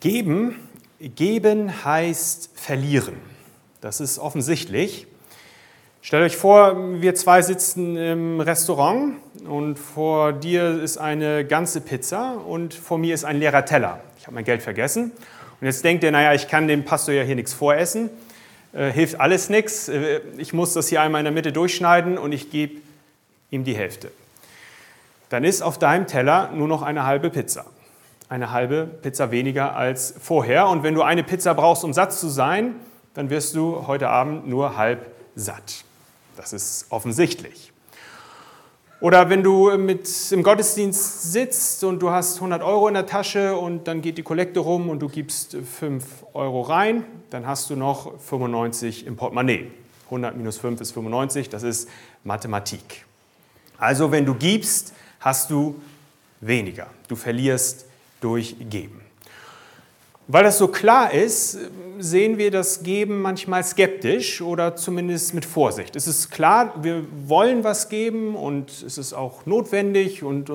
Geben heißt verlieren. Das ist offensichtlich. Stellt euch vor, wir zwei sitzen im Restaurant und vor dir ist eine ganze Pizza und vor mir ist ein leerer Teller. Ich habe mein Geld vergessen. Und jetzt denkt ihr, naja, ich kann dem Pastor ja hier nichts voressen. Hilft alles nichts. Ich muss das hier einmal in der Mitte durchschneiden und ich gebe ihm die Hälfte. Dann ist auf deinem Teller nur noch eine halbe Pizza. Eine halbe Pizza weniger als vorher. Und wenn du eine Pizza brauchst, um satt zu sein, dann wirst du heute Abend nur halb satt. Das ist offensichtlich. Oder wenn du im Gottesdienst sitzt und du hast 100 € in der Tasche und dann geht die Kollekte rum und du gibst 5 € rein, dann hast du noch 95 im Portemonnaie. 100 minus 5 ist 95, das ist Mathematik. Also wenn du gibst, hast du weniger. Du verlierst durch Geben. Weil das so klar ist, sehen wir das Geben manchmal skeptisch oder zumindest mit Vorsicht. Es ist klar, wir wollen was geben und es ist auch notwendig und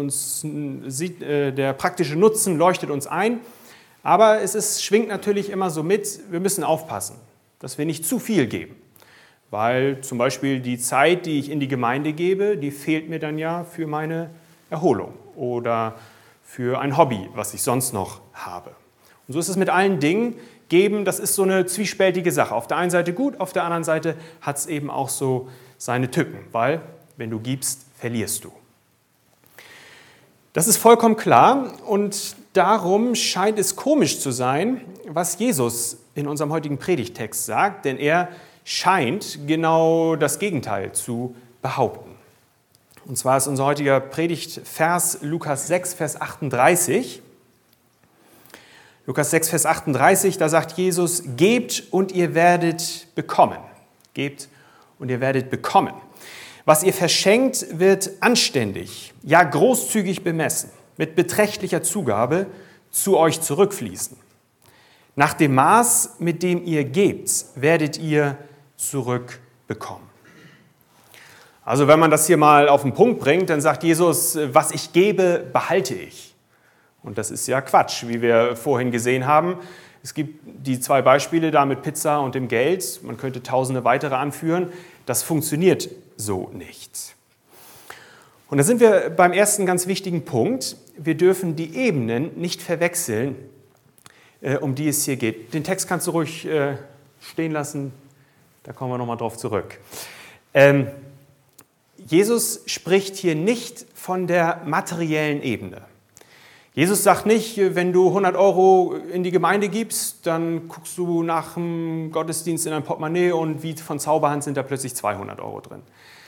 der praktische Nutzen leuchtet uns ein. Aber schwingt natürlich immer so mit, wir müssen aufpassen, dass wir nicht zu viel geben. Weil zum Beispiel die Zeit, die ich in die Gemeinde gebe, die fehlt mir dann ja für meine Erholung oder für ein Hobby, was ich sonst noch habe. Und so ist es mit allen Dingen. Geben, das ist so eine zwiespältige Sache. Auf der einen Seite gut, auf der anderen Seite hat es eben auch so seine Tücken, weil wenn du gibst, verlierst du. Das ist vollkommen klar und darum scheint es komisch zu sein, was Jesus in unserem heutigen Predigttext sagt, denn er scheint genau das Gegenteil zu behaupten. Und zwar ist unser heutiger Predigtvers Lukas 6, Vers 38. Lukas 6, Vers 38, da sagt Jesus, gebt und ihr werdet bekommen. Gebt und ihr werdet bekommen. Was ihr verschenkt, wird anständig, ja großzügig bemessen, mit beträchtlicher Zugabe zu euch zurückfließen. Nach dem Maß, mit dem ihr gebt, werdet ihr zurückbekommen. Also wenn man das hier mal auf den Punkt bringt, dann sagt Jesus, was ich gebe, behalte ich. Und das ist ja Quatsch, wie wir vorhin gesehen haben. Es gibt die 2 Beispiele da mit Pizza und dem Geld. Man könnte tausende weitere anführen. Das funktioniert so nicht. Und da sind wir beim ersten ganz wichtigen Punkt. Wir dürfen die Ebenen nicht verwechseln, um die es hier geht. Den Text kannst du ruhig stehen lassen. Da kommen wir nochmal drauf zurück. Jesus spricht hier nicht von der materiellen Ebene. Jesus sagt nicht, wenn du 100 € in die Gemeinde gibst, dann guckst du nach dem Gottesdienst in dein Portemonnaie und wie von Zauberhand sind da plötzlich 200 € drin.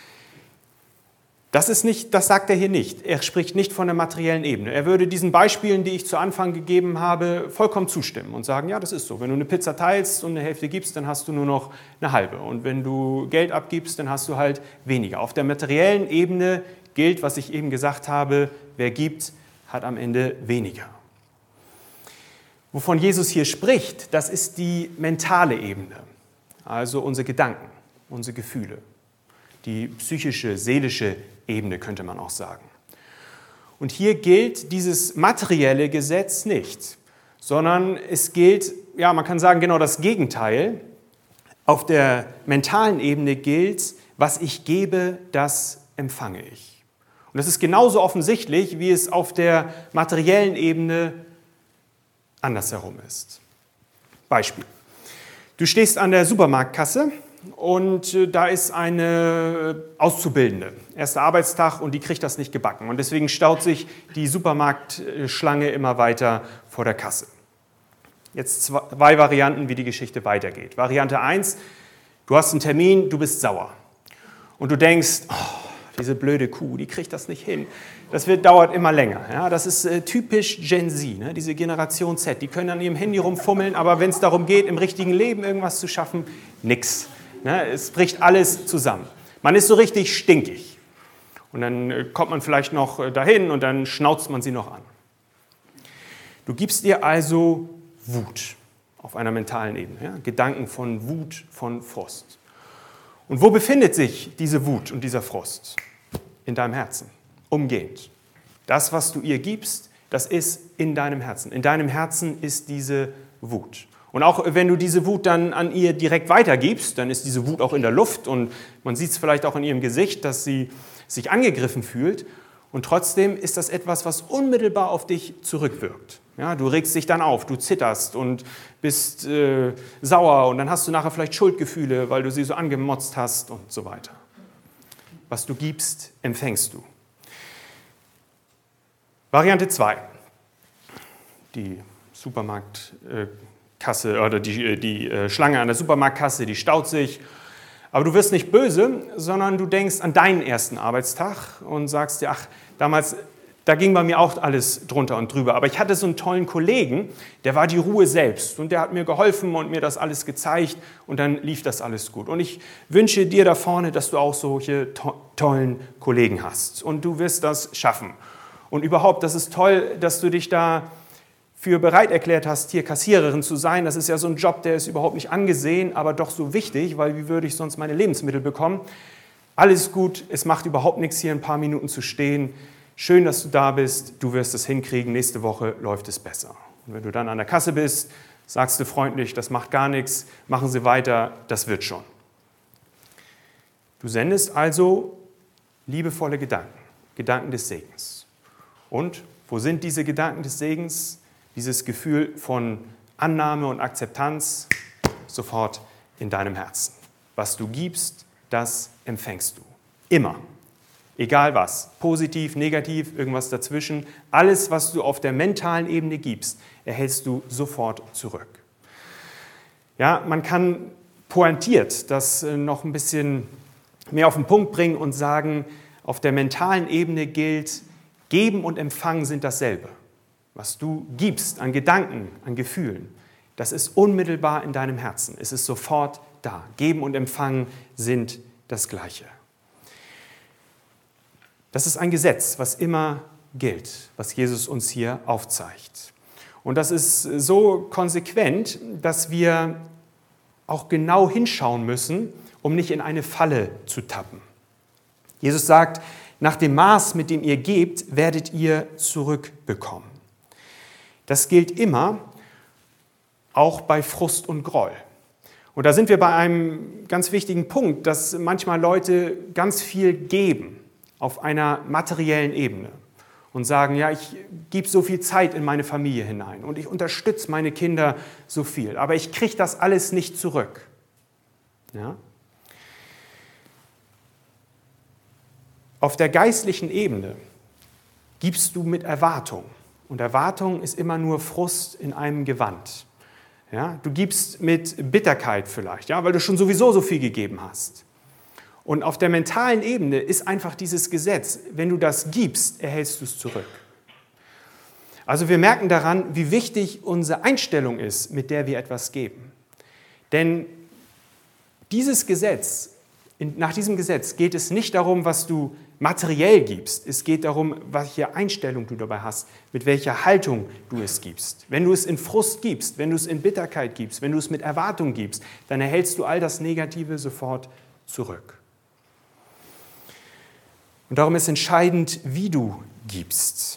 Das sagt er hier nicht. Er spricht nicht von der materiellen Ebene. Er würde diesen Beispielen, die ich zu Anfang gegeben habe, vollkommen zustimmen und sagen, ja, das ist so. Wenn du eine Pizza teilst und eine Hälfte gibst, dann hast du nur noch eine halbe. Und wenn du Geld abgibst, dann hast du halt weniger. Auf der materiellen Ebene gilt, was ich eben gesagt habe, wer gibt, hat am Ende weniger. Wovon Jesus hier spricht, das ist die mentale Ebene, also unsere Gedanken, unsere Gefühle, die psychische, seelische Ebene könnte man auch sagen. Und hier gilt dieses materielle Gesetz nicht, sondern es gilt, ja, man kann sagen, genau das Gegenteil. Auf der mentalen Ebene gilt, was ich gebe, das empfange ich. Und das ist genauso offensichtlich, wie es auf der materiellen Ebene andersherum ist. Beispiel. Du stehst an der Supermarktkasse und da ist eine Auszubildende. Erster Arbeitstag und die kriegt das nicht gebacken. Und deswegen staut sich die Supermarktschlange immer weiter vor der Kasse. Jetzt 2 Varianten, wie die Geschichte weitergeht. Variante 1, du hast einen Termin, du bist sauer. Und du denkst, oh, diese blöde Kuh, die kriegt das nicht hin. Das dauert immer länger. Ja, das ist typisch Gen Z, ne? Diese Generation Z. Die können an ihrem Handy rumfummeln, aber wenn es darum geht, im richtigen Leben irgendwas zu schaffen, nix. Ne? Es bricht alles zusammen. Man ist so richtig stinkig. Und dann kommt man vielleicht noch dahin und dann schnauzt man sie noch an. Du gibst ihr also Wut auf einer mentalen Ebene. Ja? Gedanken von Wut, von Frust. Und wo befindet sich diese Wut und dieser Frust? In deinem Herzen, umgehend. Das, was du ihr gibst, das ist in deinem Herzen. In deinem Herzen ist diese Wut. Und auch wenn du diese Wut dann an ihr direkt weitergibst, dann ist diese Wut auch in der Luft und man sieht es vielleicht auch in ihrem Gesicht, dass sie sich angegriffen fühlt. Und trotzdem ist das etwas, was unmittelbar auf dich zurückwirkt. Ja, du regst dich dann auf, du zitterst und bist sauer und dann hast du nachher vielleicht Schuldgefühle, weil du sie so angemotzt hast und so weiter. Was du gibst, empfängst du. Variante 2. Die Supermarktkasse oder die Schlange an der Supermarktkasse, die staut sich. Aber du wirst nicht böse, sondern du denkst an deinen ersten Arbeitstag und sagst dir, ach, damals, da ging bei mir auch alles drunter und drüber. Aber ich hatte so einen tollen Kollegen, der war die Ruhe selbst und der hat mir geholfen und mir das alles gezeigt und dann lief das alles gut. Und ich wünsche dir da vorne, dass du auch solche tollen Kollegen hast und du wirst das schaffen. Und überhaupt, das ist toll, dass du dich da für bereit erklärt hast, hier Kassiererin zu sein. Das ist ja so ein Job, der ist überhaupt nicht angesehen, aber doch so wichtig, weil wie würde ich sonst meine Lebensmittel bekommen? Alles gut, es macht überhaupt nichts, hier ein paar Minuten zu stehen. Schön, dass du da bist, du wirst es hinkriegen, nächste Woche läuft es besser. Und wenn du dann an der Kasse bist, sagst du freundlich, das macht gar nichts, machen Sie weiter, das wird schon. Du sendest also liebevolle Gedanken, Gedanken des Segens. Und wo sind diese Gedanken des Segens? Dieses Gefühl von Annahme und Akzeptanz sofort in deinem Herzen. Was du gibst, das empfängst du. Immer. Egal was. Positiv, negativ, irgendwas dazwischen. Alles, was du auf der mentalen Ebene gibst, erhältst du sofort zurück. Ja, man kann pointiert das noch ein bisschen mehr auf den Punkt bringen und sagen, auf der mentalen Ebene gilt, Geben und Empfangen sind dasselbe. Was du gibst an Gedanken, an Gefühlen, das ist unmittelbar in deinem Herzen. Es ist sofort da. Geben und Empfangen sind das Gleiche. Das ist ein Gesetz, was immer gilt, was Jesus uns hier aufzeigt. Und das ist so konsequent, dass wir auch genau hinschauen müssen, um nicht in eine Falle zu tappen. Jesus sagt, nach dem Maß, mit dem ihr gebt, werdet ihr zurückbekommen. Das gilt immer, auch bei Frust und Groll. Und da sind wir bei einem ganz wichtigen Punkt, dass manchmal Leute ganz viel geben auf einer materiellen Ebene und sagen, ja, ich gebe so viel Zeit in meine Familie hinein und ich unterstütze meine Kinder so viel, aber ich kriege das alles nicht zurück. Ja? Auf der geistlichen Ebene gibst du mit Erwartung. Und Erwartung ist immer nur Frust in einem Gewand. Ja, du gibst mit Bitterkeit vielleicht, ja, weil du schon sowieso so viel gegeben hast. Und auf der mentalen Ebene ist einfach dieses Gesetz, wenn du das gibst, erhältst du es zurück. Also wir merken daran, wie wichtig unsere Einstellung ist, mit der wir etwas geben. Denn dieses Gesetz, nach diesem Gesetz geht es nicht darum, was du materiell gibst. Es geht darum, welche Einstellung du dabei hast, mit welcher Haltung du es gibst. Wenn du es in Frust gibst, wenn du es in Bitterkeit gibst, wenn du es mit Erwartung gibst, dann erhältst du all das Negative sofort zurück. Und darum ist entscheidend, wie du gibst.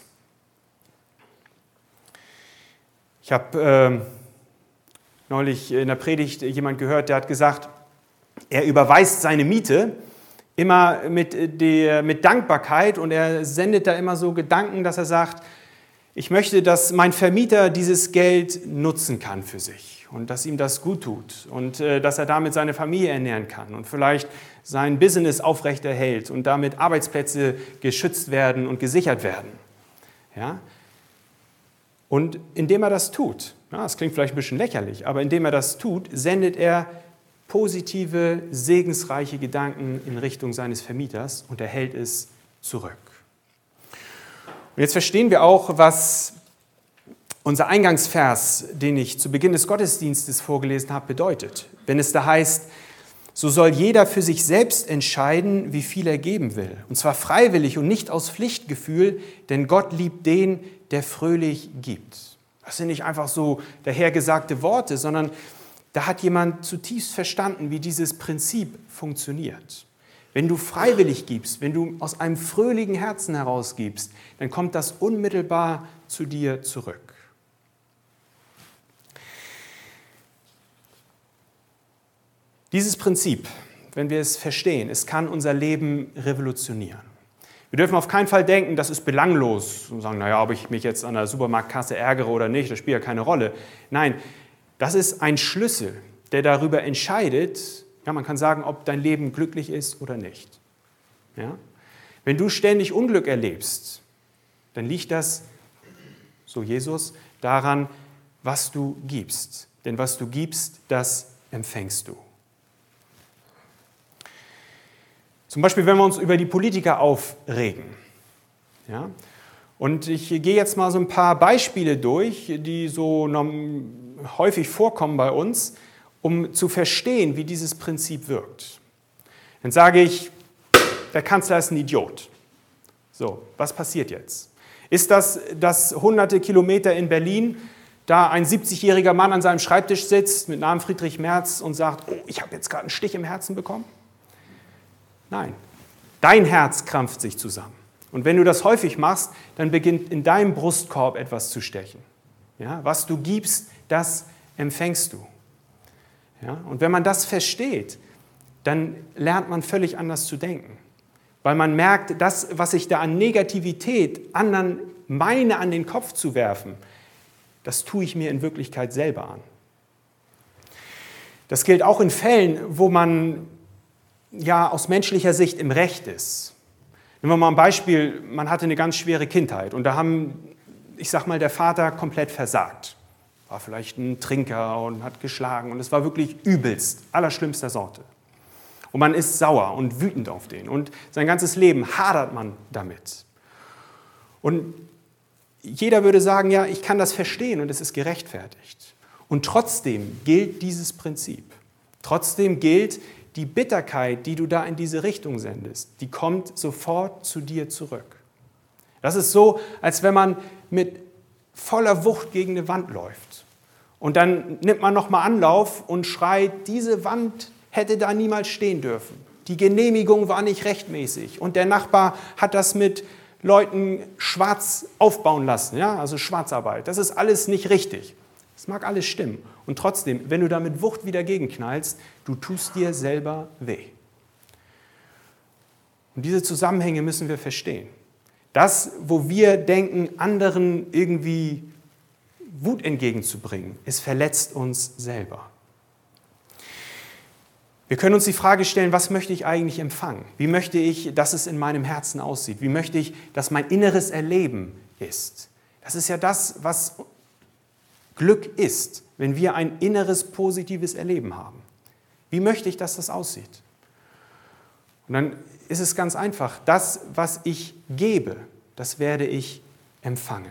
Ich habe neulich in der Predigt jemand gehört, der hat gesagt, er überweist seine Miete immer mit Dankbarkeit und er sendet da immer so Gedanken, dass er sagt, ich möchte, dass mein Vermieter dieses Geld nutzen kann für sich und dass ihm das gut tut und dass er damit seine Familie ernähren kann und vielleicht sein Business aufrechterhält und damit Arbeitsplätze geschützt werden und gesichert werden. Ja? Und indem er das tut, ja, das klingt vielleicht ein bisschen lächerlich, aber indem er das tut, sendet er positive, segensreiche Gedanken in Richtung seines Vermieters und erhält es zurück. Und jetzt verstehen wir auch, was unser Eingangsvers, den ich zu Beginn des Gottesdienstes vorgelesen habe, bedeutet. Wenn es da heißt, so soll jeder für sich selbst entscheiden, wie viel er geben will. Und zwar freiwillig und nicht aus Pflichtgefühl, denn Gott liebt den, der fröhlich gibt. Das sind nicht einfach so dahergesagte Worte, sondern da hat jemand zutiefst verstanden, wie dieses Prinzip funktioniert. Wenn du freiwillig gibst, wenn du aus einem fröhlichen Herzen heraus gibst, dann kommt das unmittelbar zu dir zurück. Dieses Prinzip, wenn wir es verstehen, es kann unser Leben revolutionieren. Wir dürfen auf keinen Fall denken, das ist belanglos und sagen, naja, ob ich mich jetzt an der Supermarktkasse ärgere oder nicht, das spielt ja keine Rolle. Nein, das ist ein Schlüssel, der darüber entscheidet, ja, man kann sagen, ob dein Leben glücklich ist oder nicht. Ja? Wenn du ständig Unglück erlebst, dann liegt das, so Jesus, daran, was du gibst. Denn was du gibst, das empfängst du. Zum Beispiel, wenn wir uns über die Politiker aufregen. Ja? Und ich gehe jetzt mal so ein paar Beispiele durch, die so häufig vorkommen bei uns, um zu verstehen, wie dieses Prinzip wirkt. Dann sage ich, der Kanzler ist ein Idiot. So, was passiert jetzt? Ist das, dass hunderte Kilometer in Berlin da ein 70-jähriger Mann an seinem Schreibtisch sitzt mit Namen Friedrich Merz und sagt, oh, ich habe jetzt gerade einen Stich im Herzen bekommen? Nein, dein Herz krampft sich zusammen. Und wenn du das häufig machst, dann beginnt in deinem Brustkorb etwas zu stechen. Ja, was du gibst, das empfängst du. Ja, und wenn man das versteht, dann lernt man völlig anders zu denken. Weil man merkt, das, was ich da an Negativität anderen meine, an den Kopf zu werfen, das tue ich mir in Wirklichkeit selber an. Das gilt auch in Fällen, wo man ja aus menschlicher Sicht im Recht ist. Nehmen wir mal ein Beispiel, man hatte eine ganz schwere Kindheit und da der Vater komplett versagt. War vielleicht ein Trinker und hat geschlagen und es war wirklich übelst, allerschlimmster Sorte. Und man ist sauer und wütend auf den und sein ganzes Leben hadert man damit. Und jeder würde sagen, ja, ich kann das verstehen und es ist gerechtfertigt. Und trotzdem gilt dieses Prinzip. Trotzdem gilt, die Bitterkeit, die du da in diese Richtung sendest, die kommt sofort zu dir zurück. Das ist so, als wenn man mit voller Wucht gegen eine Wand läuft. Und dann nimmt man nochmal Anlauf und schreit, diese Wand hätte da niemals stehen dürfen. Die Genehmigung war nicht rechtmäßig. Und der Nachbar hat das mit Leuten schwarz aufbauen lassen, ja? Also Schwarzarbeit. Das ist alles nicht richtig. Das mag alles stimmen. Und trotzdem, wenn du da mit Wucht wieder gegenknallst, du tust dir selber weh. Und diese Zusammenhänge müssen wir verstehen. Das, wo wir denken, anderen irgendwie Wut entgegenzubringen, es verletzt uns selber. Wir können uns die Frage stellen, was möchte ich eigentlich empfangen? Wie möchte ich, dass es in meinem Herzen aussieht? Wie möchte ich, dass mein inneres Erleben ist? Das ist ja das, was Glück ist, wenn wir ein inneres, positives Erleben haben. Wie möchte ich, dass das aussieht? Und dann ist es ganz einfach. Das, was ich gebe, das werde ich empfangen.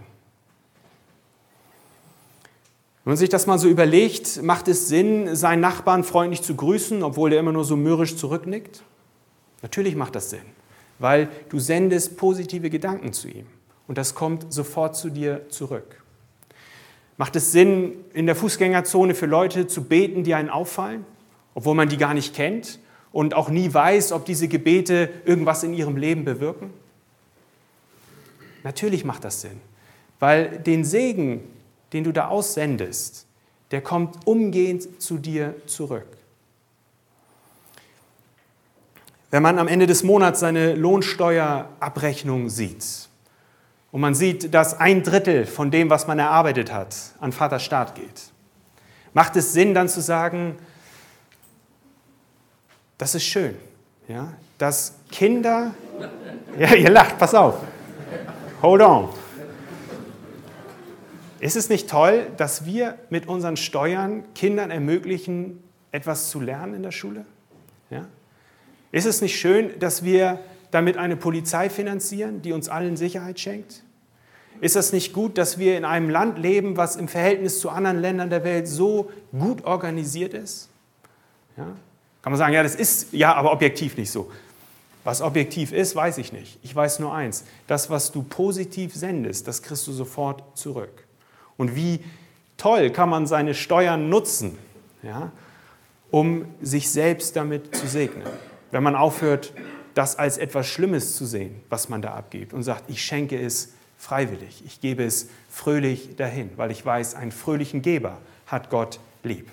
Wenn man sich das mal so überlegt, macht es Sinn, seinen Nachbarn freundlich zu grüßen, obwohl der immer nur so mürrisch zurücknickt? Natürlich macht das Sinn, weil du sendest positive Gedanken zu ihm und das kommt sofort zu dir zurück. Macht es Sinn, in der Fußgängerzone für Leute zu beten, die einen auffallen, obwohl man die gar nicht kennt und auch nie weiß, ob diese Gebete irgendwas in ihrem Leben bewirken? Natürlich macht das Sinn, weil den Segen, den du da aussendest, der kommt umgehend zu dir zurück. Wenn man am Ende des Monats seine Lohnsteuerabrechnung sieht und man sieht, dass 1/3 von dem, was man erarbeitet hat, an Vaterstaat geht, macht es Sinn, dann zu sagen, das ist schön, ja, dass Kinder, ja, ihr lacht, pass auf, hold on. Ist es nicht toll, dass wir mit unseren Steuern Kindern ermöglichen, etwas zu lernen in der Schule? Ja? Ist es nicht schön, dass wir damit eine Polizei finanzieren, die uns allen Sicherheit schenkt? Ist es nicht gut, dass wir in einem Land leben, was im Verhältnis zu anderen Ländern der Welt so gut organisiert ist? Ja? Kann man sagen, ja, das ist ja, aber objektiv nicht so. Was objektiv ist, weiß ich nicht. Ich weiß nur eins, das, was du positiv sendest, das kriegst du sofort zurück. Und wie toll kann man seine Steuern nutzen, ja, um sich selbst damit zu segnen. Wenn man aufhört, das als etwas Schlimmes zu sehen, was man da abgibt und sagt, ich schenke es freiwillig. Ich gebe es fröhlich dahin, weil ich weiß, einen fröhlichen Geber hat Gott lieb.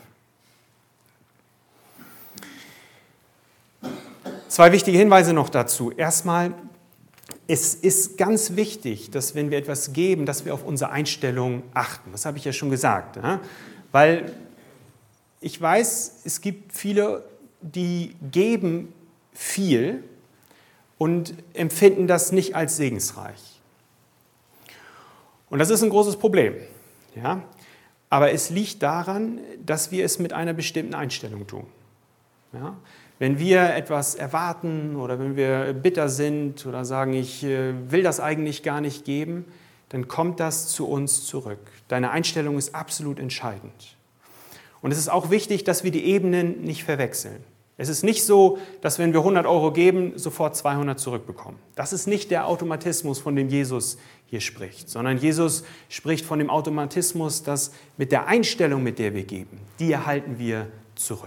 2 wichtige Hinweise noch dazu. Erstmal, es ist ganz wichtig, dass wenn wir etwas geben, dass wir auf unsere Einstellung achten. Das habe ich ja schon gesagt. Ja? Weil ich weiß, es gibt viele, die geben viel und empfinden das nicht als segensreich. Und das ist ein großes Problem. Ja? Aber es liegt daran, dass wir es mit einer bestimmten Einstellung tun. Ja? Wenn wir etwas erwarten oder wenn wir bitter sind oder sagen, ich will das eigentlich gar nicht geben, dann kommt das zu uns zurück. Deine Einstellung ist absolut entscheidend. Und es ist auch wichtig, dass wir die Ebenen nicht verwechseln. Es ist nicht so, dass wenn wir 100 Euro geben, sofort 200 zurückbekommen. Das ist nicht der Automatismus, von dem Jesus hier spricht, sondern Jesus spricht von dem Automatismus, dass mit der Einstellung, mit der wir geben, die erhalten wir zurück.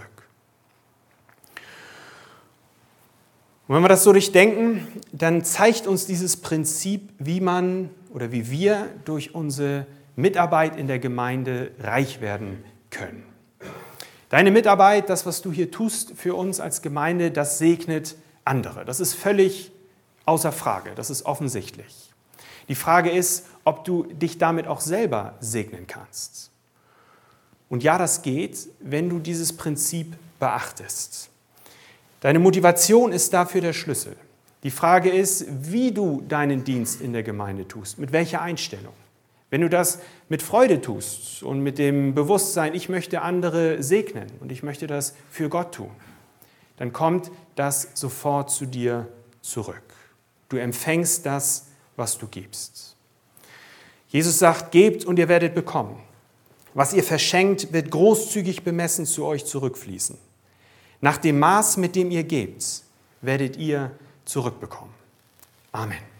Und wenn wir das so durchdenken, dann zeigt uns dieses Prinzip, wie wir durch unsere Mitarbeit in der Gemeinde reich werden können. Deine Mitarbeit, das, was du hier tust für uns als Gemeinde, das segnet andere. Das ist völlig außer Frage, das ist offensichtlich. Die Frage ist, ob du dich damit auch selber segnen kannst. Und ja, das geht, wenn du dieses Prinzip beachtest. Deine Motivation ist dafür der Schlüssel. Die Frage ist, wie du deinen Dienst in der Gemeinde tust, mit welcher Einstellung. Wenn du das mit Freude tust und mit dem Bewusstsein, ich möchte andere segnen und ich möchte das für Gott tun, dann kommt das sofort zu dir zurück. Du empfängst das, was du gibst. Jesus sagt, gebt und ihr werdet bekommen. Was ihr verschenkt, wird großzügig bemessen zu euch zurückfließen. Nach dem Maß, mit dem ihr gebt, werdet ihr zurückbekommen. Amen.